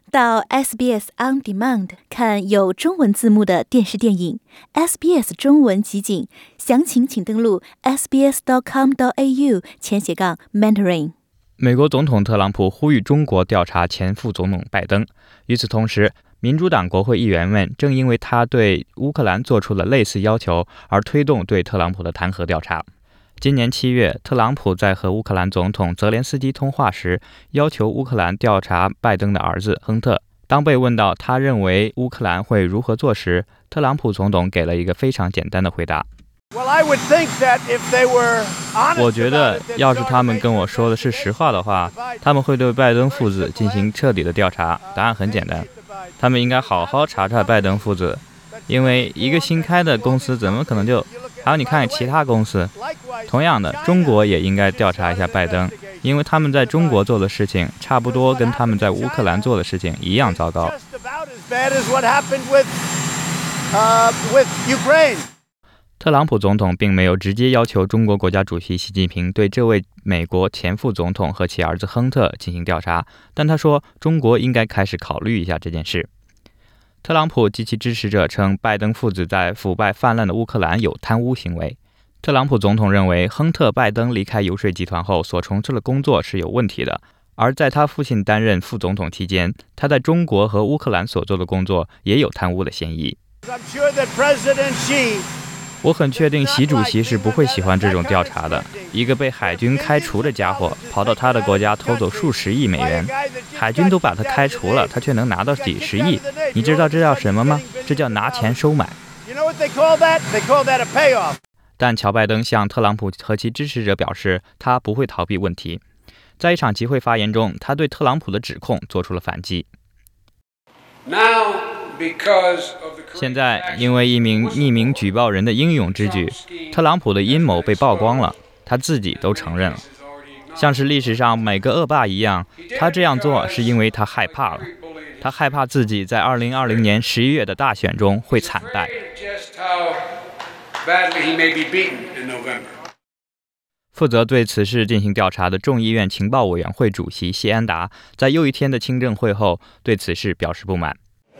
到 SBS On Demand 看有中文字幕的电视电影 SBS 中文集锦，详情请登录 sbs.com.au/Mandarin。 美国总统特朗普呼吁中国调查前副总统拜登。与此同时，民主党国会议员们正因为他对乌克兰做出了类似要求而推动对特朗普的弹劾调查。今年7月，特朗普在和乌克兰总统泽连斯基通话时，要求乌克兰调查拜登的儿子亨特。当被问到他认为乌克兰会如何做时，特朗普总统给了一个非常简单的回答。我觉得要是他们跟我说的是实话的话，他们会对拜登父子进行彻底的调查。答案很简单，他们应该好好查查拜登父子，因为一个新开的公司怎么可能就……还有你看其他公司，同样的，中国也应该调查一下拜登，因为他们在中国做的事情差不多跟他们在乌克兰做的事情一样糟糕。特朗普总统并没有直接要求中国国家主席习近平对这位美国前副总统和其儿子亨特进行调查，但他说中国应该开始考虑一下这件事。特朗普及其支持者称拜登父子在腐败泛滥的乌克兰有贪污行为。特朗普总统认为亨特·拜登离开游说集团后所从事的工作是有问题的，而在他父亲担任副总统期间，他在中国和乌克兰所做的工作也有贪污的嫌疑。我很确定习主席是不会喜欢这种调查的。一个被海军开除的家伙跑到他的国家偷走数十亿美元，海军都把他开除了，他却能拿到几十亿。你知道这叫什么吗？这叫拿钱收买。但乔拜登向特朗普和其支持者表示，他不会逃避问题。在一场集会发言中，他对特朗普的指控做出了反击。现在，因为一名匿名举报人的英勇之举，特朗普的阴谋被曝光了，他自己都承认了。像是历史上每个恶霸一样，他这样做是因为他害怕了。他害怕自己在2020年11月的大选中会惨败。负责对此事进行调查的众议院情报委员会主席谢安达在又一天的听证会后对此事表示不满。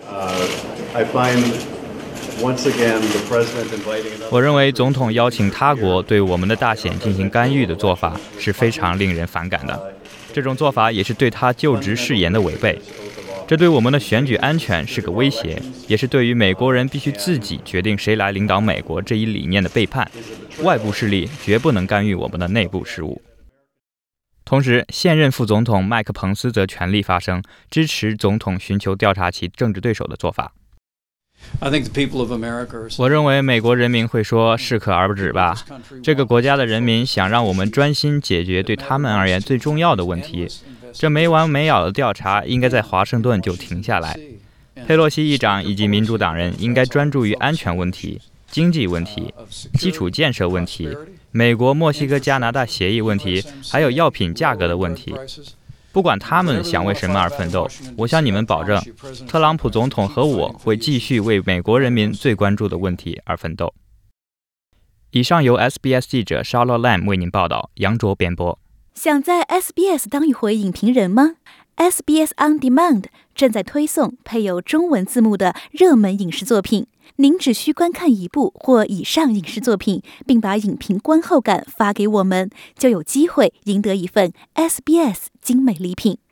我认为总统邀请他国对我们的大选进行干预的做法是非常令人反感的，这种做法也是对他就职誓言的违背，这对我们的选举安全是个威胁，也是对于美国人必须自己决定谁来领导美国这一理念的背叛。外部势力绝不能干预我们的内部事务。同时，现任副总统麦克彭斯则全力发声，支持总统寻求调查其政治对手的做法。我认为美国人民会说适可而止吧，这个国家的人民想让我们专心解决对他们而言最重要的问题，这没完没了的调查应该在华盛顿就停下来。佩洛西议长以及民主党人应该专注于安全问题、经济问题、基础建设问题、美国墨西哥加拿大协议问题，还有药品价格的问题。不管他们想为什么而奋斗，我向你们保证，特朗普总统和我会继续为美国人民最关注的问题而奋斗。以上由 SBS 记者 Charlotte Lam 为您报道，杨卓编播。 想在 SBS 当一回影评人吗？ SBS On Demand 正在推送配有中文字幕的热门影视作品，您只需观看一部或以上影视作品，并把影评观后感发给我们，就有机会赢得一份 SBS 精美礼品。